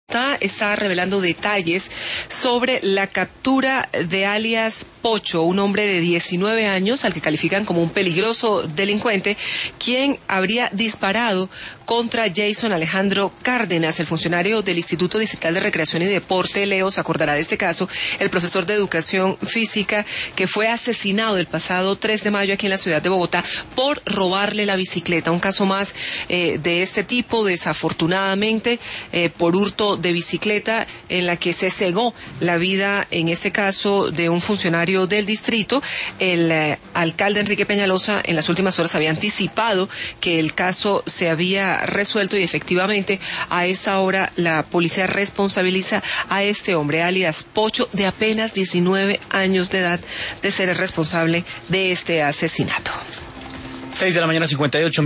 está revelando detalles sobre la captura de alias Pocho, un hombre de 19 años al que califican como un peligroso delincuente, quien habría disparado contra Jason Alejandro Cárdenas, el funcionario del Instituto Distrital de Recreación y Deporte. Leo se acordará de este caso, el profesor de Educación Física que fue asesinado el pasado 3 de mayo aquí en la ciudad de Bogotá por robarle la bicicleta. Un caso más de este tipo, desafortunadamente, por hurto de bicicleta, en la que se cegó la vida, en este caso, de un funcionario del distrito. El alcalde Enrique Peñalosa en las últimas horas había anticipado que el caso se había resuelto y efectivamente a esta hora la policía responsabiliza a este hombre, alias Pocho, de apenas 19 años de edad, de ser el responsable de este asesinato. 6 de la mañana, 58